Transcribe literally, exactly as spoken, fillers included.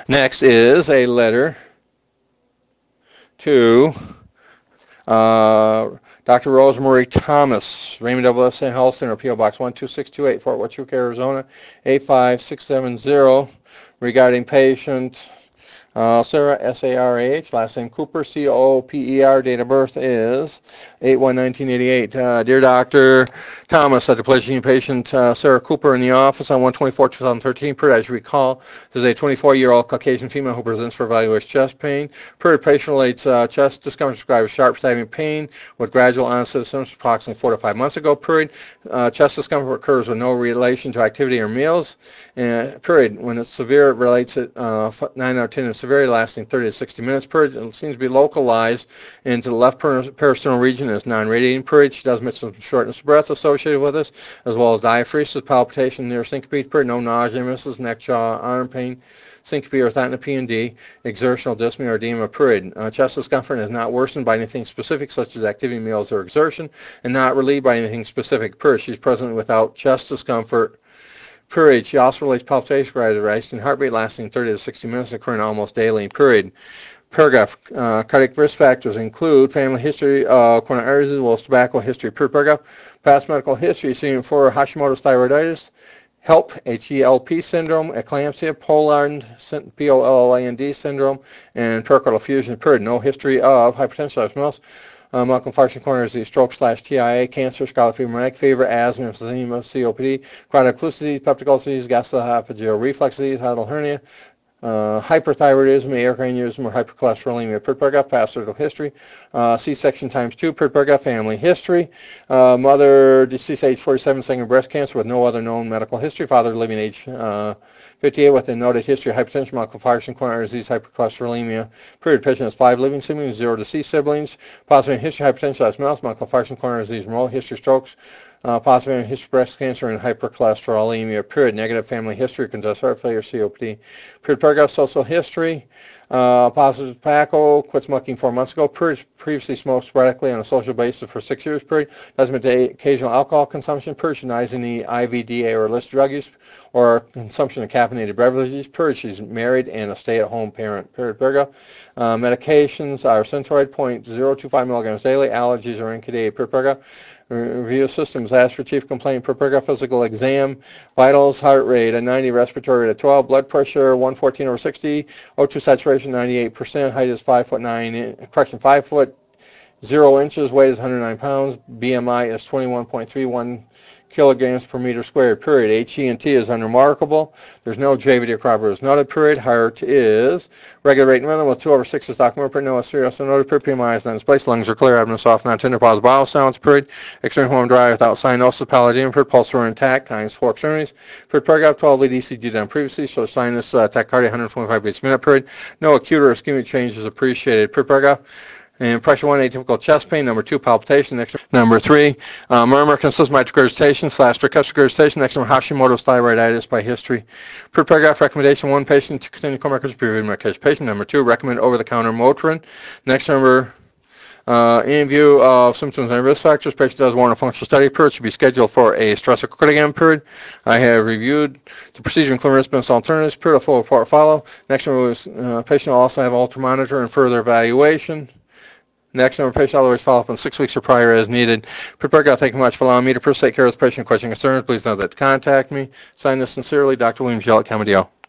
Next is a letter to uh, Doctor Rosemary Thomas, Raymond W. S. Health Center, P O. Box one two six two eight, Fort Huachuca, Arizona, eight five six seven zero, regarding patient uh, Sarah, S A R A H, last name Cooper, C O O P E R, date of birth is eight one nineteen eighty-eight. Uh, dear Doctor Thomas, at the pleasure of seeing patient uh, Sarah Cooper in the office on one twenty-four two thousand thirteen. Per, as you recall, this is a twenty-four-year-old Caucasian female who presents for evaluation chest pain. Per, patient relates uh, chest discomfort described as sharp stabbing pain with gradual onset of symptoms approximately four to five months ago. Period. Uh, chest discomfort occurs with no relation to activity or meals. And period. When it's severe, it relates it uh, nine out of ten is severity, lasting thirty to sixty minutes. Period. It seems to be localized into the left peristernal region. Is non-radiating. Period. She does mention some shortness of breath associated with this, as well as diaphoresis, palpitation, near syncope. Period. No nausea, misses, neck, jaw, arm pain, syncope, orthotna, P and D, exertional dyspnea or edema. Period. Uh, chest discomfort is not worsened by anything specific, such as activity, meals, or exertion, and not relieved by anything specific. Period. She's presently without chest discomfort. Period. She also relates palpitation, resting heart rate lasting thirty to sixty minutes, occurring almost daily. Period. Paragraph. Uh, cardiac risk factors include family history of coronary artery disease, as well as tobacco history. Per paragraph. Past medical history seen for Hashimoto's thyroiditis, HELP, H E L P syndrome, eclampsia, Poland, P O L L A N D syndrome, and pericardial effusion. Period. No history of hypertension, diabetes, uh, Malcolm infarction, coronary disease, stroke slash T I A, cancer, scarlet fever, neck fever, asthma, emphysema, C O P D, chronic occlusive disease, peptic ulcer disease, gastroesophageal reflux disease, hiatal hernia, uh, hyperthyroidism, aortic or hypercholesterolemia. Per paragraph, past surgical history, uh, C-section times two. Per paragraph, family history, uh, mother deceased age forty-seven, second breast cancer with no other known medical history. Father living age uh, fifty-eight with a noted history of hypertension, Malcolm infarction, coronary disease, hypercholesterolemia. Period. Patient has five living siblings, zero deceased siblings. Possible history of hypertension, diabetes, Malcolm infarction, coronary disease, remote history, strokes. Uh, possible history of breast cancer and hypercholesterolemia. Period. Negative family history, congestive heart failure, C O P D. Period. Paragraph. Social history. Uh, positive tobacco. Quit smoking four months ago. Period. Previously smoked sporadically on a social basis for six years. Period. Doesn't admit occasional alcohol consumption. Period. Denies any I V, D A, or illicit drug use or consumption of caffeinated beverages. Period. She's married and a stay-at-home parent. Period. Paragraph. Uh, medications are Synthroid zero point zero two five milligrams daily. Allergies are N K D A. Period. Paragraph. Review systems. Ask for chief complaint. Per paragraph. Physical exam. Vitals, heart rate at ninety, respiratory rate at twelve, blood pressure one fourteen over sixty, O two saturation ninety-eight percent, height is five foot nine, correction, five foot zero inches, weight is one hundred nine pounds, B M I is twenty-one point three one kilograms per meter squared. Period. H E and T is unremarkable. There's no J V D or corroborative noted. Period. Heart is regular rate minimum with two over six is stock more. Period. No serious noted. Period. P M I is not displaced. Lungs are clear. Abdomen soft, not tender. Pause. Bowel sounds. Period. Extreme home dry without cyanosis. Pallidum. Period. Pulse were intact. Times four extremities. Period. Paragraph twelve. Lead E C G done previously. So sinus uh, tachycardia one hundred twenty-five beats per minute. Period. No acute or ischemic changes appreciated. Period. Paragraph. And pressure one, atypical chest pain. Number two, palpitation. Next, number three, uh, murmur, consistent mitral regurgitation slash tricuspid regurgitation. Next one, Hashimoto's thyroiditis by history. Per paragraph, recommendation one, patient to continue co-medication, previous medication. Patient number two, recommend over-the-counter Motrin. Next number, uh, in view of symptoms and risk factors, patient does warrant a functional study. Period should be scheduled for a stress electrocardiogram. Period. I have reviewed the procedure and clinical risk alternatives. Period. A full report follow. Next one was uh, patient will also have ultra monitor and further evaluation. Next, number patient always follow up in six weeks or prior as needed. Prepare God, thank you much for allowing me to first take care of this patient question concerns. Please know that to contact me. Sign this sincerely, Doctor Williams, Yell at Camadio.